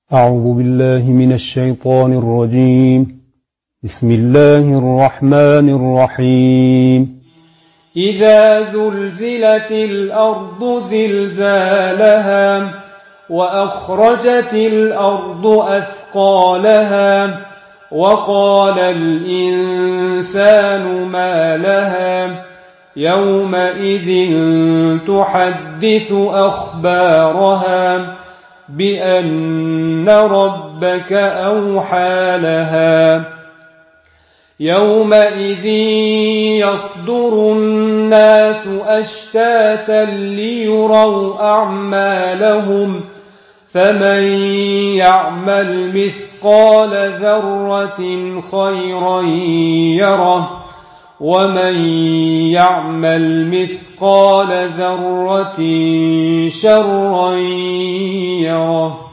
أعوذ بالله من الشيطان الرجيم. بسم الله الرحمن الرحيم. إذا زلزلت الأرض زلزالها وأخرجت الأرض أثقالها وقال الإنسان ما لها يومئذ تحدث أخبارها بأن ربك أوحى لها يومئذ يصدر الناس أشتاتا ليروا أعمالهم فمن يعمل مثقال ذرة خيرا يره ومن يعمل مثقال ذرة شرا يره.